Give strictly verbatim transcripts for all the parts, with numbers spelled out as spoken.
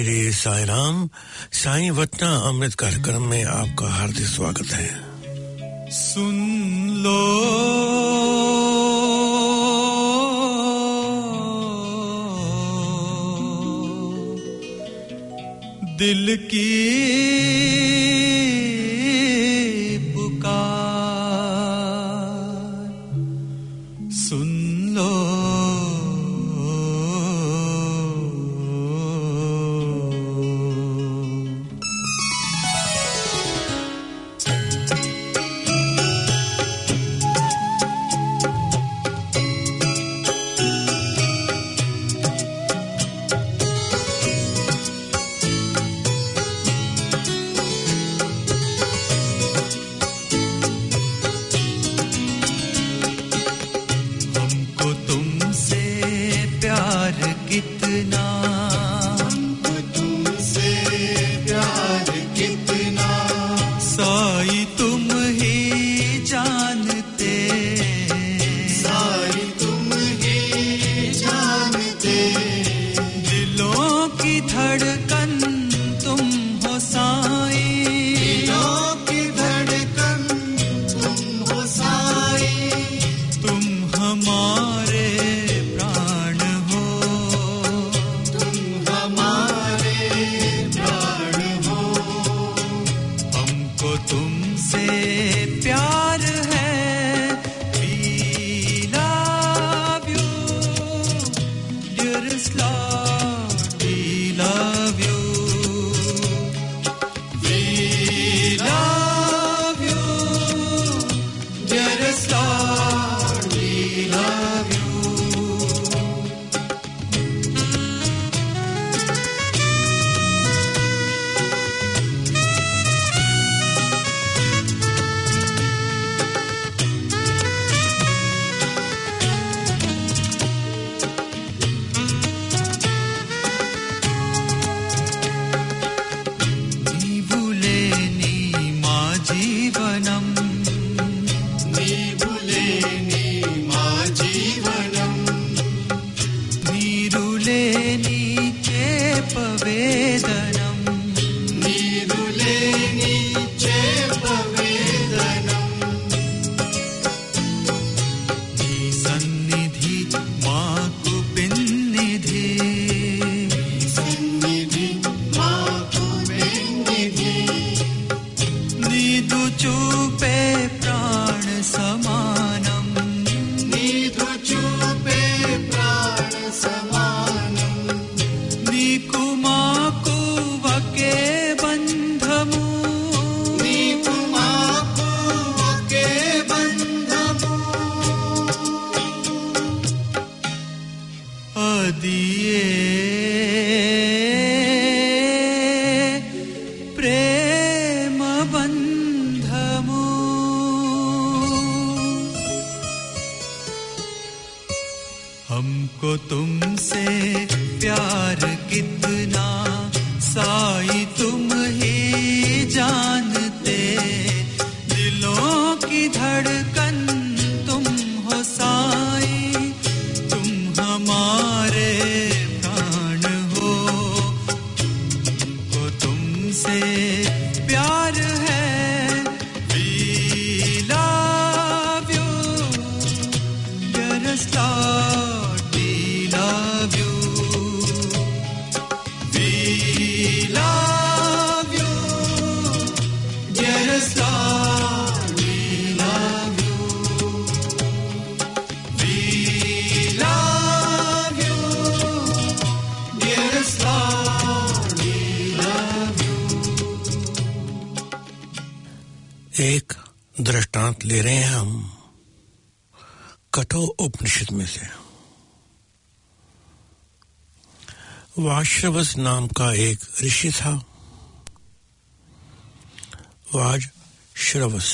श्री साईं राम। साईं वतना अमृत कार्यक्रम में आपका हार्दिक स्वागत है। सुन लो दिल की पुकार, सुन लो एक दृष्टांत ले रहे हैं हम कठोर उपनिषद में से। वाश्रवस नाम का एक ऋषि था। वाज श्रवस,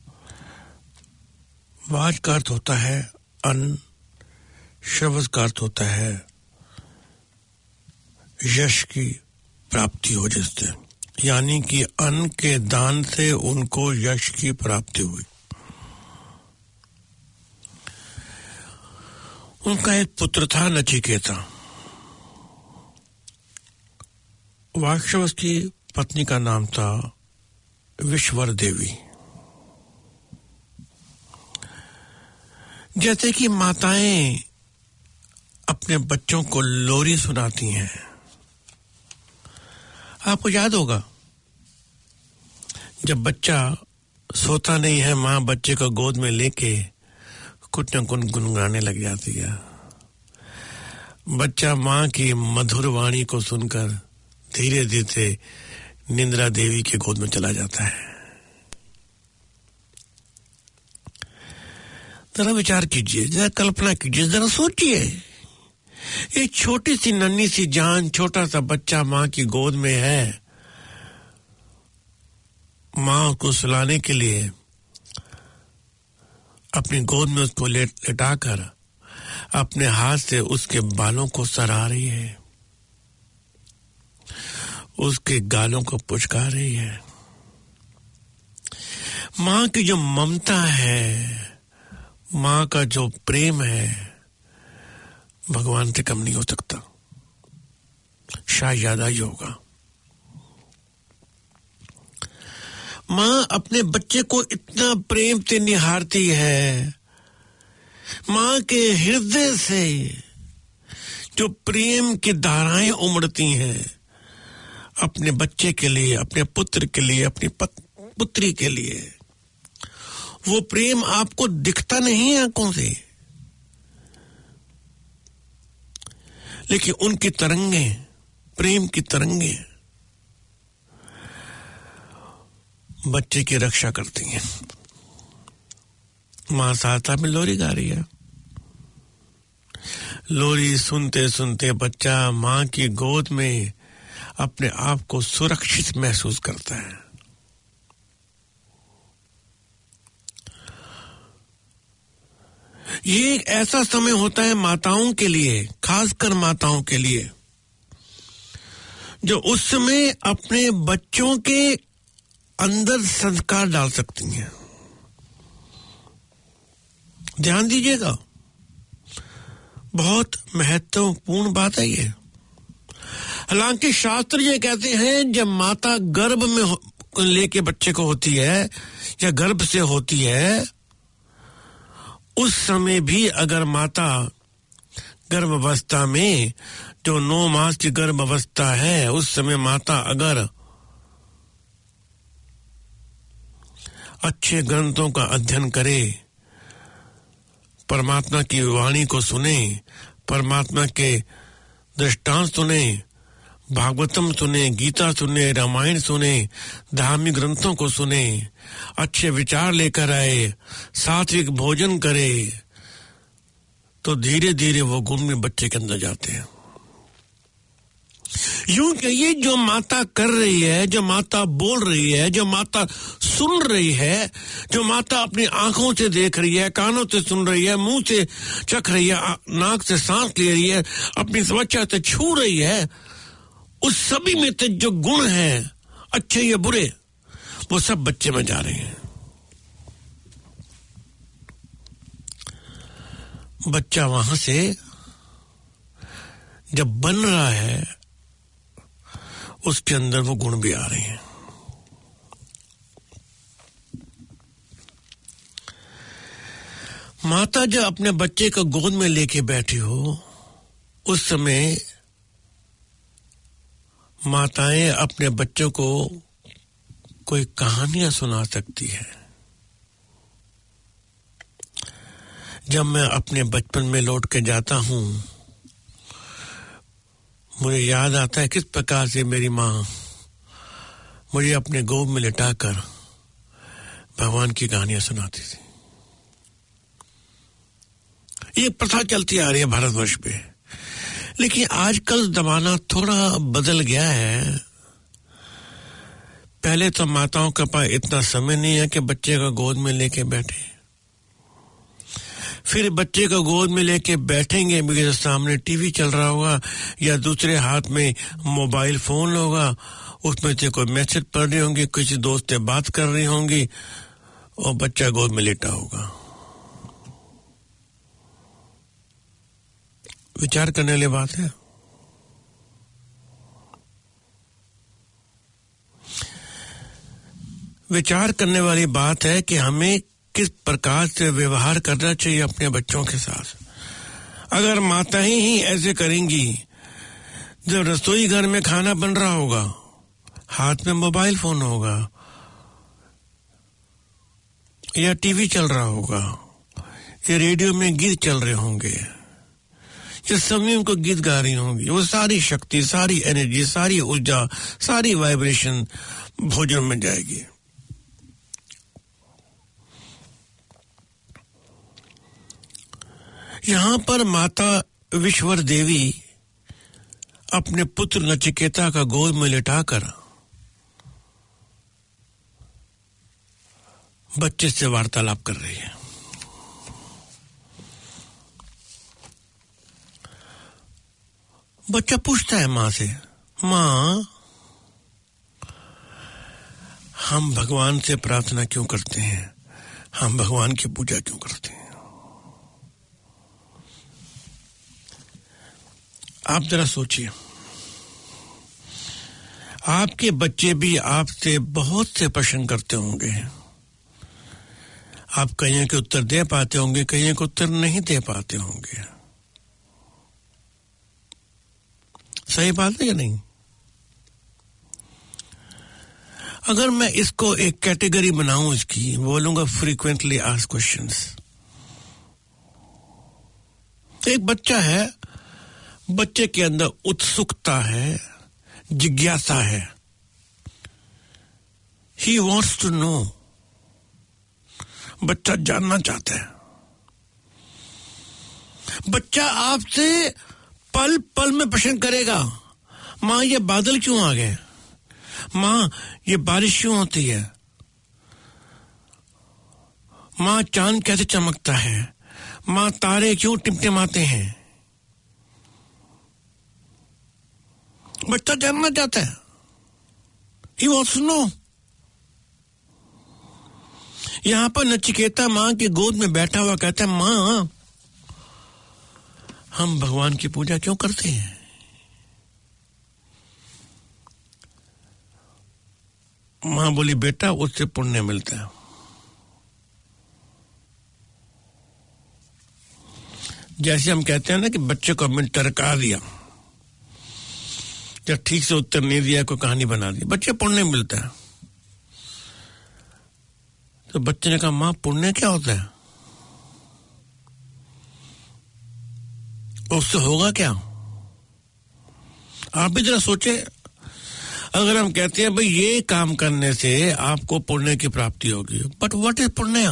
वाज का अर्थ होता है अन्न, श्रवस का अर्थ होता है यश की प्राप्ति हो जिससे, यानी कि अन्न के दान से उनको यश की प्राप्ति हुई। उनका एक पुत्र था नचिकेता। वाक्षवस की पत्नी का नाम था विश्वर देवी। जैसे कि माताएं अपने बच्चों को लोरी सुनाती हैं, आपको याद होगा जब बच्चा सोता नहीं है, माँ बच्चे को गोद में लेके कुछ न कुछ गुनगुनाने लग जाती है। बच्चा माँ की मधुर वाणी को सुनकर धीरे धीरे निंद्रा देवी के गोद में चला जाता है। जरा विचार कीजिए, जरा कल्पना कीजिए, जरा सोचिए, एक छोटी सी नन्ही सी जान, छोटा सा बच्चा माँ की गोद में है। माँ को सुलाने के लिए अपनी गोद में उसको लेट लेटाकर अपने हाथ से उसके बालों को सरा रही है, उसके गालों को पुचका रही है। माँ की जो ममता है, माँ का जो प्रेम है, भगवान से कम नहीं हो सकता, शायद ज्यादा ही होगा। माँ अपने बच्चे को इतना प्रेम से निहारती है। माँ के हृदय से जो प्रेम की धाराएं उमड़ती हैं अपने बच्चे के लिए, अपने पुत्र के लिए, अपनी पुत्री के लिए, वो प्रेम आपको दिखता नहीं आंखों से, लेकिन उनकी तरंगे, प्रेम की तरंगे बच्चे की रक्षा करती हैं। माँ साथ में लोरी गा रही है। लोरी सुनते सुनते बच्चा माँ की गोद में अपने आप को सुरक्षित महसूस करता है। ये एक ऐसा समय होता है माताओं के लिए, खासकर माताओं के लिए, जो उस समय अपने बच्चों के अंदर संस्कार डाल सकती हैं। ध्यान दीजिएगा, बहुत महत्वपूर्ण बात है ये। हालांकि शास्त्र ये कहते हैं जब माता गर्भ में लेके बच्चे को होती है या गर्भ से होती है, उस समय भी अगर माता गर्भ अवस्था में, जो नौ मास की गर्भ अवस्था है, उस समय माता अगर अच्छे ग्रंथों का अध्ययन करे, परमात्मा की वाणी को सुने, परमात्मा के दृष्टांत सुने, भागवतम सुने, गीता सुने, रामायण सुने, धार्मिक ग्रंथों को सुने, अच्छे विचार लेकर आए, सात्विक भोजन करे, तो धीरे धीरे वो गुण भी बच्चे के अंदर जाते हैं। यूं कहिए, जो माता कर रही है, जो माता बोल रही है, जो माता सुन रही है, जो माता अपनी आंखों से देख रही है, कानों से सुन रही है, मुंह से चख रही है, नाक से सांस ले रही है, अपनी त्वचा से छू रही है, उस सभी में से जो गुण हैं, अच्छे या बुरे, वो सब बच्चे में जा रहे हैं। बच्चा वहां से जब बन रहा है, उसके अंदर वो गुण भी आ रहे हैं। माता जब अपने बच्चे को गोद में लेके बैठी हो, उस समय माताएं अपने बच्चों को कोई कहानियां सुना सकती है। जब मैं अपने बचपन में लौट के जाता हूं, मुझे याद आता है किस प्रकार से मेरी माँ मुझे अपने गोद में लिटाकर भगवान की कहानियां सुनाती थी। ये प्रथा चलती आ रही है भारतवर्ष पे, लेकिन आजकल जमाना थोड़ा बदल गया है। पहले तो माताओं के पास इतना समय नहीं है कि बच्चे को गोद में लेके बैठे, फिर बच्चे को गोद में लेके बैठेंगे, मेरे सामने टीवी चल रहा होगा या दूसरे हाथ में मोबाइल फोन होगा, उसमें से कोई मैसेज पढ़ रही होंगी, किसी दोस्त से बात कर रही होंगी और बच्चा गोद में लेटा होगा। विचार करने वाली बात है। विचार करने वाली बात है कि हमें किस प्रकार से व्यवहार करना चाहिए अपने बच्चों के साथ। अगर माताएं ही ऐसे करेंगी, जब रसोई घर में खाना बन रहा होगा, हाथ में मोबाइल फोन होगा या टीवी चल रहा होगा या रेडियो में गीत चल रहे होंगे या सभी उनको गीत गा रही होंगी, वो सारी शक्ति, सारी एनर्जी, सारी ऊर्जा, सारी वाइब्रेशन भोजन में जाएगी। यहाँ पर माता विश्वर देवी अपने पुत्र नचिकेता का गोद में लिटाकर बच्चे से वार्तालाप कर रही है। बच्चा पूछता है माँ से, माँ, हम भगवान से प्रार्थना क्यों करते हैं? हम भगवान की पूजा क्यों करते हैं? आप जरा सोचिए, आपके बच्चे भी आपसे बहुत से प्रश्न करते होंगे। आप कहीं के उत्तर दे पाते होंगे, कहीं के उत्तर नहीं दे पाते होंगे। सही बात है या नहीं? अगर मैं इसको एक कैटेगरी बनाऊं, इसकी बोलूंगा फ्रीक्वेंटली आस्क्ड क्वेश्चंस। एक बच्चा है, बच्चे के अंदर उत्सुकता है, जिज्ञासा है। ही वॉन्ट्स टू नो, बच्चा जानना चाहता है। बच्चा आपसे पल पल में प्रश्न करेगा, माँ ये बादल क्यों आ गए? माँ ये बारिश क्यों होती है? माँ चांद कैसे चमकता है? माँ तारे क्यों टिमटिमाते हैं? बच्चा जानना चाहता है। He wants to know। यहां पर नचिकेता मां की गोद में बैठा हुआ कहता है, मां, हम भगवान की पूजा क्यों करते हैं? मां बोली, बेटा, उससे पुण्य मिलता है। जैसे हम कहते हैं ना कि बच्चे को हमने टरका दिया, जब ठीक से उत्तर नहीं दिया, कोई कहानी बना दी, बच्चे पुण्य मिलता है। तो बच्चे ने कहा, मां, पुण्य क्या होता है? उससे होगा क्या? आप भी जरा सोचे। अगर हम कहते हैं भाई ये काम करने से आपको पुण्य की प्राप्ति होगी, बट व्हाट इज पुण्य?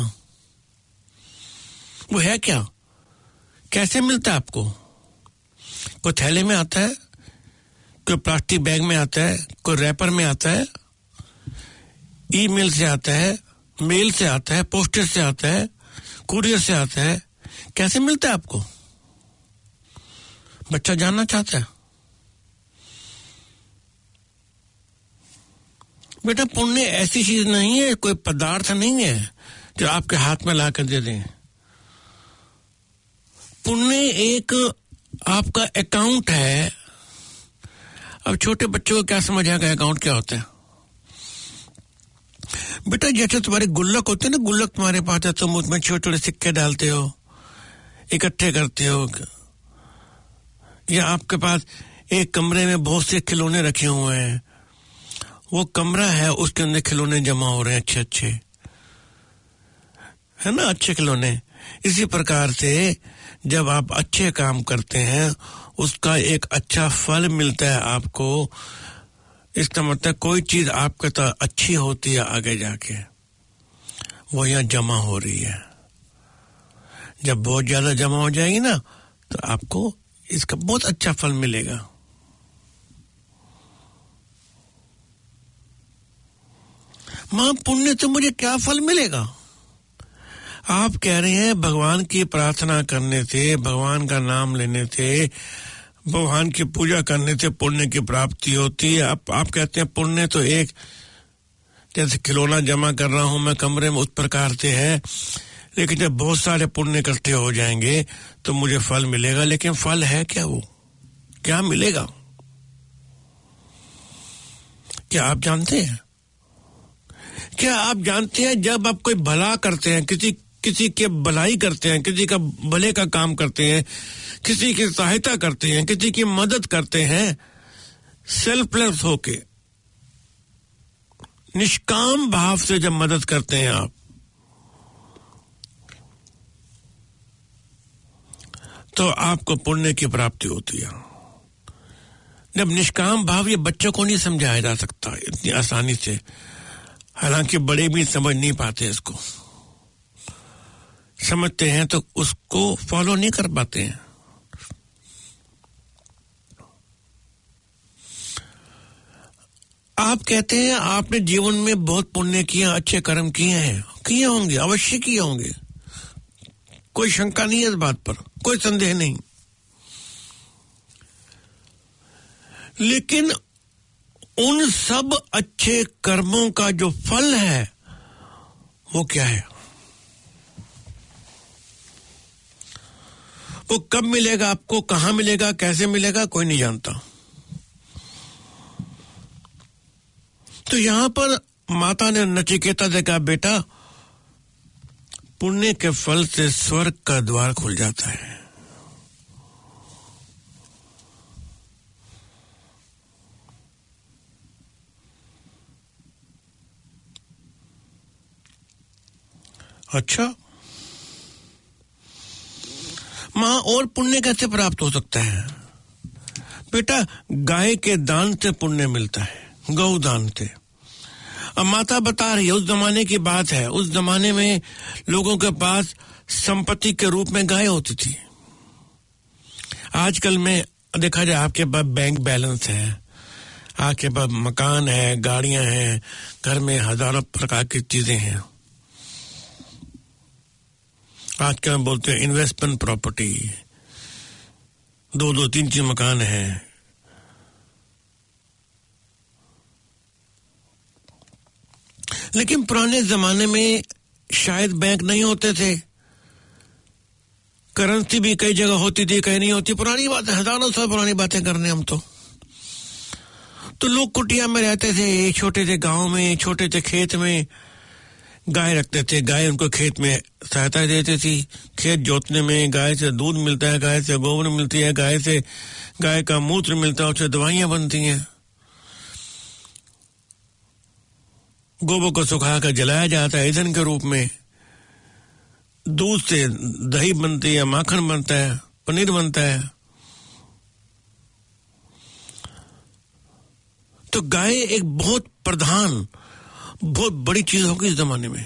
वो है क्या? कैसे मिलता है आपको? कोई थैले में आता है, कोई प्लास्टिक बैग में आता है, कोई रैपर में आता है, ईमेल से आता है, मेल से आता है, पोस्टर से आता है, कुरियर से आता है। कैसे मिलता है आपको? बच्चा जानना चाहता है। बेटा, पुण्य ऐसी चीज नहीं है, कोई पदार्थ नहीं है जो आपके हाथ में ला कर दे दें। पुण्य एक आपका अकाउंट है। अब छोटे बच्चों को क्या समझ आएगा अकाउंट क्या होता है? बेटा, जैसे तुम्हारे गुल्लक होते हैं ना, गुल्लक तुम्हारे पास है, तुम उसमें छोटे छोटे सिक्के डालते हो, इकट्ठे करते हो, या आपके पास एक कमरे में बहुत से खिलौने रखे हुए हैं, वो कमरा है, उसके अंदर खिलौने जमा हो रहे हैं, अच्छे अच्छे, है ना, अच्छे खिलौने। इसी प्रकार से जब आप अच्छे काम करते हैं, उसका एक अच्छा फल मिलता है आपको। इसका मतलब कोई चीज आपके तो अच्छी होती है, आगे जाके वो यहाँ जमा हो रही है। जब बहुत ज्यादा जमा हो जाएगी ना, तो आपको इसका बहुत अच्छा फल मिलेगा। मां, पुण्य से मुझे क्या फल मिलेगा? आप कह रहे हैं भगवान की प्रार्थना करने से, भगवान का नाम लेने से, भगवान की पूजा करने से पुण्य की प्राप्ति होती है। आप आप कहते हैं पुण्य तो एक जैसे खिलौना जमा कर रहा हूं मैं कमरे में, उस प्रकार से है। लेकिन जब बहुत सारे पुण्य इकट्ठे हो जाएंगे तो मुझे फल मिलेगा। लेकिन फल है क्या? वो क्या मिलेगा? क्या आप जानते हैं? क्या आप जानते हैं जब आप कोई भला करते हैं, किसी किसी के भलाई करते हैं, किसी का भले का काम करते हैं, किसी की सहायता करते हैं, किसी की मदद करते हैं, सेल्फलेस होके, निष्काम भाव से जब मदद करते हैं आप, तो आपको पुण्य की प्राप्ति होती है। जब निष्काम भाव, ये बच्चों को नहीं समझाया जा सकता इतनी आसानी से, हालांकि बड़े भी समझ नहीं पाते इसको, समझते हैं तो उसको फॉलो नहीं कर पाते हैं। आप कहते हैं आपने जीवन में बहुत पुण्य किया, अच्छे कर्म किए हैं, किए होंगे, अवश्य किए होंगे, कोई शंका नहीं है इस बात पर, कोई संदेह नहीं। लेकिन उन सब अच्छे कर्मों का जो फल है वो क्या है, वो कब मिलेगा आपको, कहां मिलेगा, कैसे मिलेगा, कोई नहीं जानता। तो यहां पर माता ने नचिकेता से कहा, बेटा पुण्य के फल से स्वर्ग का द्वार खुल जाता है। अच्छा, मां और पुण्य कैसे प्राप्त हो सकता है? बेटा गाय के दान से पुण्य मिलता है, गौ दान से। अब माता बता रही है, उस जमाने की बात है, उस जमाने में लोगों के पास संपत्ति के रूप में गाय होती थी। आजकल में देखा जाए आपके पास बैंक बैलेंस है, आपके पास मकान है, गाड़ियां हैं, घर में हजारों प्रकार की चीजें हैं। आजकल बोलते हैं इन्वेस्टमेंट प्रॉपर्टी, दो दो तीन तीन मकान है। लेकिन पुराने जमाने में शायद बैंक नहीं होते थे, करेंसी भी कई जगह होती थी, कहीं नहीं होती। पुरानी बात है, हजारों साल पुरानी बातें करने हम तो तो लोग कुटिया में रहते थे, छोटे से गांव में, छोटे से खेत में गाय रखते थे। गाय उनको खेत में सहायता देती थी, खेत जोतने में। गाय से दूध मिलता है, गाय से गोबर मिलती है, गाय से गाय का मूत्र मिलता है, उससे दवाइयां बनती हैं। गोबर को सुखाकर जलाया जाता है ईंधन के रूप में। दूध से दही बनती है, माखन बनता है, पनीर बनता है। तो गाय एक बहुत प्रधान, बहुत बड़ी चीज होगी इस जमाने में।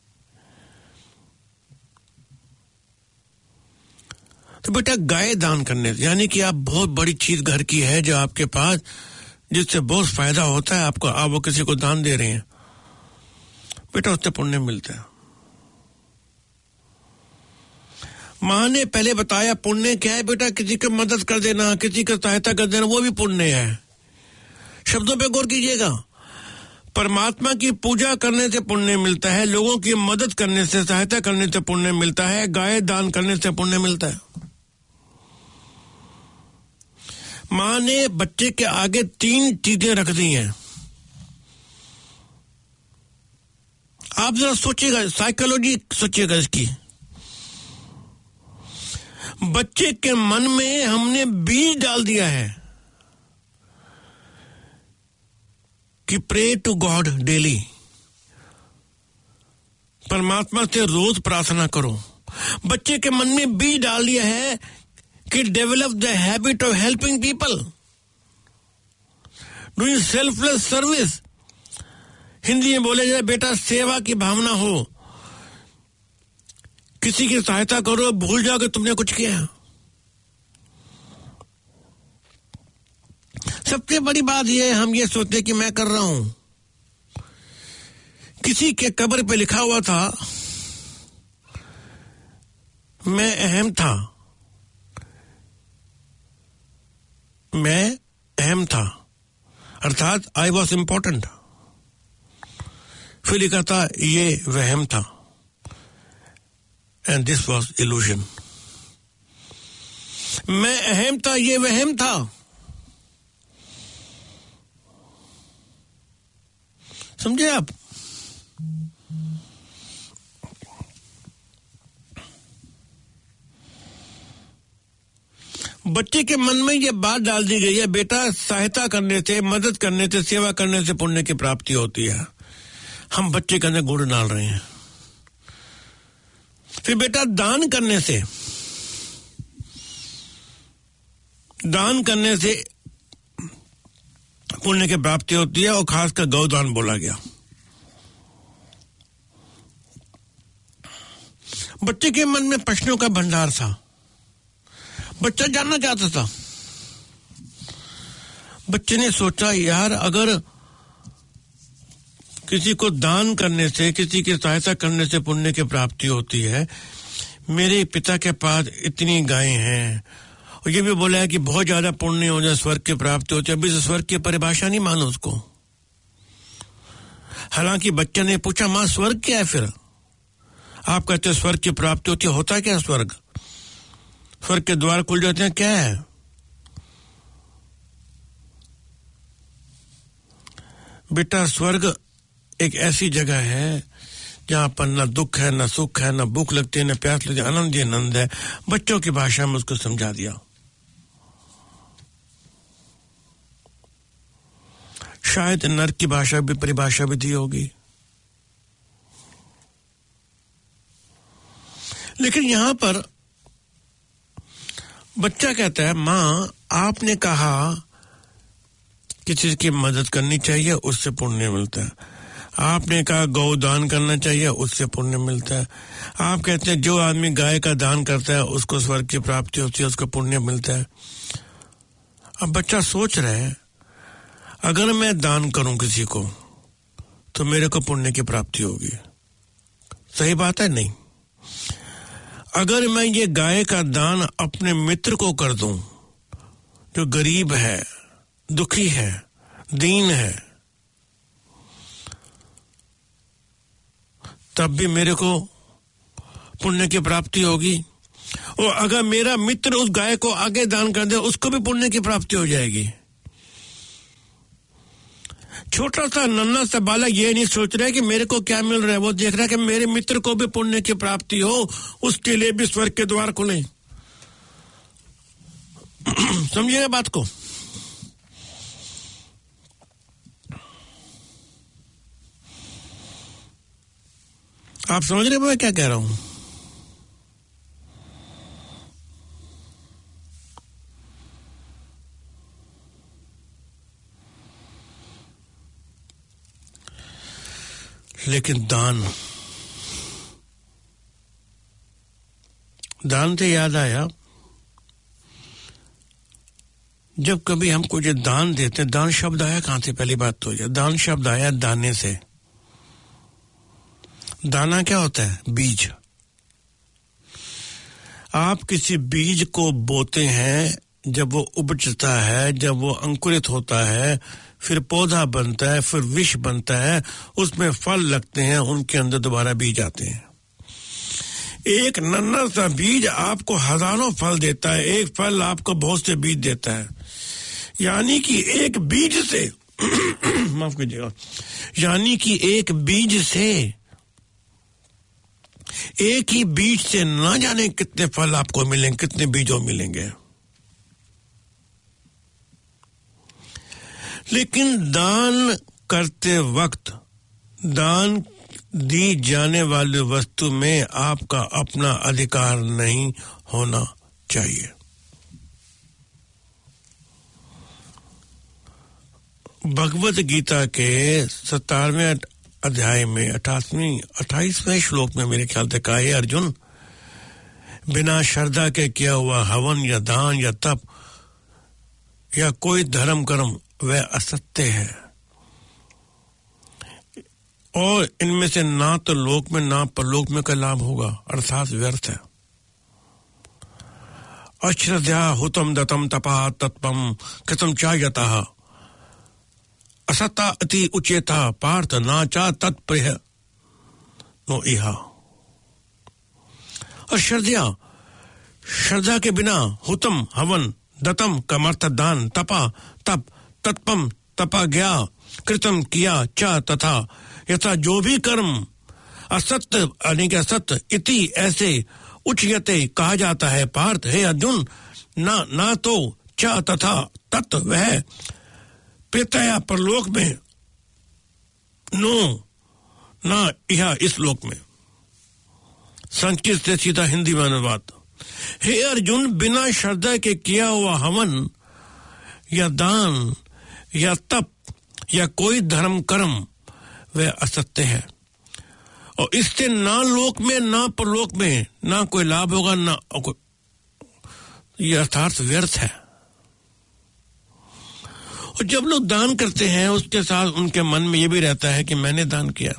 तो बेटा गाय दान करने, यानी कि आप बहुत बड़ी चीज घर की है जो आपके पास, जिससे बहुत फायदा होता है आपको, आप वो किसी को दान दे रहे हैं, बेटा उससे पुण्य मिलता है। मां ने पहले बताया पुण्य क्या है बेटा, किसी की मदद कर देना, किसी की सहायता कर देना, वो भी पुण्य है। शब्दों पे गौर कीजिएगा। परमात्मा की पूजा करने से पुण्य मिलता है, लोगों की मदद करने से, सहायता करने से पुण्य मिलता है, गाय दान करने से पुण्य मिलता है। मां ने बच्चे के आगे तीन चीजें रख दी हैं। आप जरा सोचिएगा, साइकोलॉजी सोचिएगा इसकी। बच्चे के मन में हमने बीज डाल दिया है कि प्रे टू गॉड डेली, परमात्मा से रोज प्रार्थना करो। बच्चे के मन में बीज डाल दिया है कि develop the habit of helping people, doing selfless service. Hindi में बोले जाए बेटा सेवा की भावना हो, किसी की सहायता करो, भूल जाओ कि तुमने कुछ किया। सबसे बड़ी बात यह है, हम ये सोचते कि मैं कर रहा हूं। किसी के कब्र पे लिखा हुआ था मैं अहम था, मैं अहम था, अर्थात आई वॉज इंपॉर्टेंट। फिर लिखा था ये वहम था, एंड दिस वॉज इल्यूजन। मैं अहम था, ये वहम था। समझे आप? बच्चे के मन में ये बात डाल दी गई है, बेटा सहायता करने से, मदद करने से, सेवा करने से पुण्य की प्राप्ति होती है। हम बच्चे के अंदर गुड़ डाल रहे हैं। फिर बेटा दान करने से, दान करने से पुण्य की प्राप्ति होती है, और खासकर गौदान बोला गया। बच्चे के मन में प्रश्नों का भंडार था। बच्चा जानना चाहता था। बच्चे ने सोचा, यार अगर किसी को दान करने से, किसी की सहायता करने से पुण्य की प्राप्ति होती है, मेरे पिता के पास इतनी गायें हैं, और ये भी बोला है कि बहुत ज्यादा पुण्य हो जाए स्वर्ग की प्राप्ति होती है। अभी तो स्वर्ग की परिभाषा नहीं मानो उसको। हालांकि बच्चे ने पूछा, मां स्वर्ग क्या है? फिर आप कहते स्वर्ग की प्राप्ति होती है, होता क्या स्वर्ग? स्वर्ग के द्वार खुल जाते हैं, क्या है? बेटा स्वर्ग एक ऐसी जगह है जहां पर न दुख है, न सुख है, न भूख लगती है, न प्यास लगती है, आनंद ही आनंद है। बच्चों की भाषा में उसको समझा दिया। शायद नरक की भाषा भी, परिभाषा भी दी होगी। लेकिन यहां पर बच्चा कहता है, मां आपने कहा किसी की मदद करनी चाहिए, उससे पुण्य मिलता है। आपने कहा गौदान करना चाहिए, उससे पुण्य मिलता है। आप कहते हैं जो आदमी गाय का दान करता है उसको स्वर्ग की प्राप्ति होती है, उसको पुण्य मिलता है। अब बच्चा सोच रहा है, अगर मैं दान करूं किसी को तो मेरे को पुण्य की प्राप्ति होगी। सही बात है? नहीं। अगर मैं ये गाय का दान अपने मित्र को कर दूं जो गरीब है, दुखी है, दीन है, तब भी मेरे को पुण्य की प्राप्ति होगी। और अगर मेरा मित्र उस गाय को आगे दान कर दे, उसको भी पुण्य की प्राप्ति हो जाएगी। छोटा सा नन्हा सा बालक ये नहीं सोच रहा है कि मेरे को क्या मिल रहा है, वो देख रहा है कि मेरे मित्र को भी पुण्य की प्राप्ति हो, उसके लिए भी स्वर्ग के द्वार खुले। समझिएगा बात को। आप समझ रहे हो मैं क्या कह रहा हूं? लेकिन दान, दान से याद आया, जब कभी हम कुछ दान देते हैं, दान शब्द आया कहां से? पहली बात तो यह, दान शब्द आया दाने से। दाना क्या होता है? बीज। आप किसी बीज को बोते हैं, जब वो उपजता है, जब वो अंकुरित होता है, फिर पौधा बनता है, फिर विष बनता है, उसमें फल लगते हैं, उनके अंदर दोबारा बीज आते हैं। एक नन्हा सा बीज आपको हजारों फल देता है, एक फल आपको बहुत से बीज देता है। यानी कि एक बीज से माफ कीजिएगा, यानी कि एक बीज से, एक ही बीज से ना जाने कितने फल आपको मिलेंगे, कितने बीजों मिलेंगे। लेकिन दान करते वक्त, दान दी जाने वाली वस्तु में आपका अपना अधिकार नहीं होना चाहिए। भगवत गीता के सत्तारवें अध्याय में अठासीवीं अट्ठाईसवें श्लोक में मेरे ख्याल से कहा है, अर्जुन बिना श्रद्धा के किया हुआ हवन या दान या तप या कोई धर्म कर्म वह असत्य है, और इनमें से ना तो लोक में ना परलोक में का लाभ होगा, अर्थात व्यर्थ है। अश्रद्धा हुतम दतम तपा तत्पम कृतम चायतः असत्ता अति उचेता पार्थ नाचा तत्प्रिय नो इहा। और श्रद्धा, श्रद्धा के बिना हुतम हवन, दतम का अर्थ दान, तपा तप, तत्पम तपा गया, कृतम किया, चा तथा यथा जो भी कर्म, असत्य यानी कि असत्य, इति ऐसे, उच्यते कहा जाता है, पार्थ हे अर्जुन ना ना तो च तथा तत् वह प्रेतया परलोक में, नो ना यह इस लोक में। संस्कृत से सीधा हिंदी में अनुवाद। हे अर्जुन, बिना श्रद्धा के किया हुआ हवन या दान या तप या कोई धर्म कर्म वह असत्य है, और इससे ना लोक में ना परलोक में ना कोई लाभ होगा, ना यह अर्थात व्यर्थ है। और जब लोग दान करते हैं उसके साथ उनके मन में यह भी रहता है कि मैंने दान किया।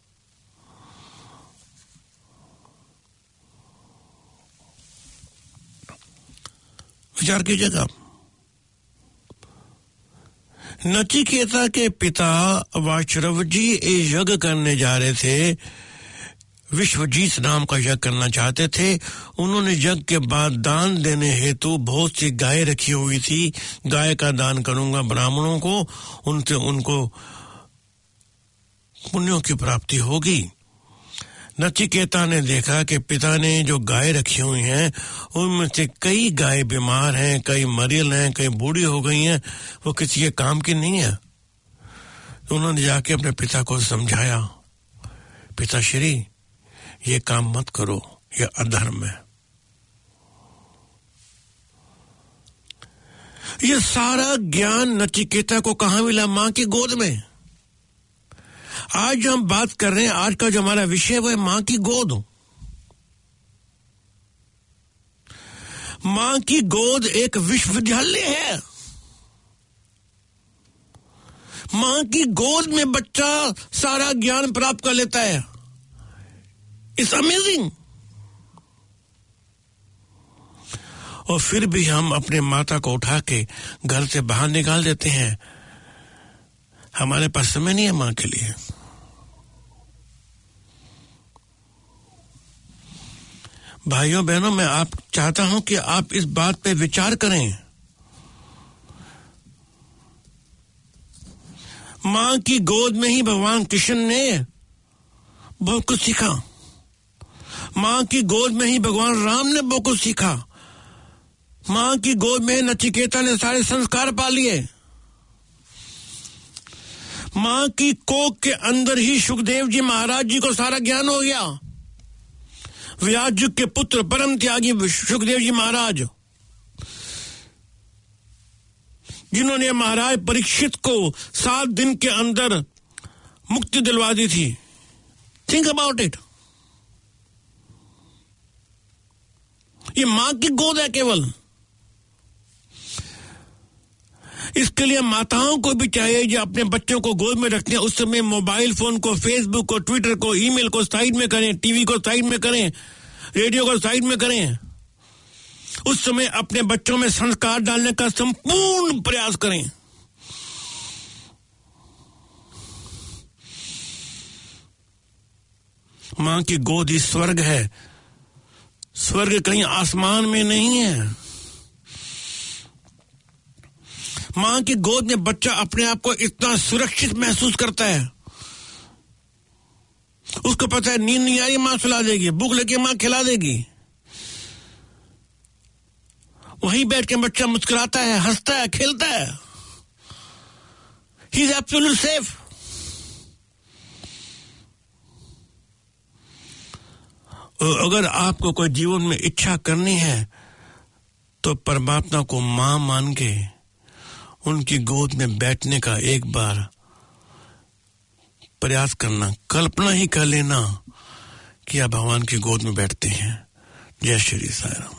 विचार कीजिएगा। नचिकेता के पिता वाशरव जी यज्ञ करने जा रहे थे, विश्वजीत नाम का यज्ञ करना चाहते थे। उन्होंने यज्ञ के बाद दान देने हेतु बहुत सी गाय रखी हुई थी। गाय का दान करूंगा ब्राह्मणों को, उनसे उनको पुण्यों की प्राप्ति होगी। नचिकेता ने देखा कि पिता ने जो गाय रखी हुई हैं उनमें से कई गाय बीमार हैं, कई मरियल हैं, कई बूढ़ी हो गई हैं, वो किसी के काम की नहीं है। तो उन्होंने जाके अपने पिता को समझाया, पिताश्री ये काम मत करो, ये अधर्म है। ये सारा ज्ञान नचिकेता को कहां मिला? मां की गोद में। आज जो हम बात कर रहे हैं, आज का जो हमारा विषय वो है मां की गोद। मां की गोद एक विश्वविद्यालय है। मां की गोद में बच्चा सारा ज्ञान प्राप्त कर लेता है। It's amazing. और फिर भी हम अपने माता को उठा के घर से बाहर निकाल देते हैं। हमारे पास समय नहीं है मां के लिए। भाइयों बहनों, मैं आप चाहता हूं कि आप इस बात पे विचार करें। मां की गोद में ही भगवान कृष्ण ने बहुत कुछ सीखा। मां की गोद में ही भगवान राम ने बहुत कुछ सीखा। मां की गोद में नचिकेता ने सारे संस्कार पा लिए। मां की कोख के अंदर ही सुखदेव जी महाराज जी को सारा ज्ञान हो गया। व्यास जी के पुत्र परम त्यागी सुखदेव जी महाराज, जिन्होंने महाराज परीक्षित को सात दिन के अंदर मुक्ति दिलवा दी थी। Think about it. ये मां की गोद है केवल। इसके लिए माताओं को भी चाहिए जो अपने बच्चों को गोद में रखते हैं, उस समय मोबाइल फोन को, फेसबुक को, ट्विटर को, ईमेल को साइड में करें, टीवी को साइड में करें, रेडियो को साइड में करें। उस समय अपने बच्चों में संस्कार डालने का संपूर्ण प्रयास करें। मां की गोद ही स्वर्ग है। स्वर्ग कहीं आसमान में नहीं है। मां की गोद में बच्चा अपने आप को इतना सुरक्षित महसूस करता है। उसको पता है नींद नहीं आ रही, मां सुला देगी, भूख लगी मां खिला देगी। वहीं बैठ के बच्चा मुस्कुराता है, हंसता है, खेलता है। He is absolute safe. अगर आपको कोई जीवन में इच्छा करनी है तो परमात्मा को मां मान के उनकी गोद में बैठने का एक बार प्रयास करना, कल्पना ही कर लेना कि आप भगवान की गोद में बैठते हैं। जय श्री साईं राम।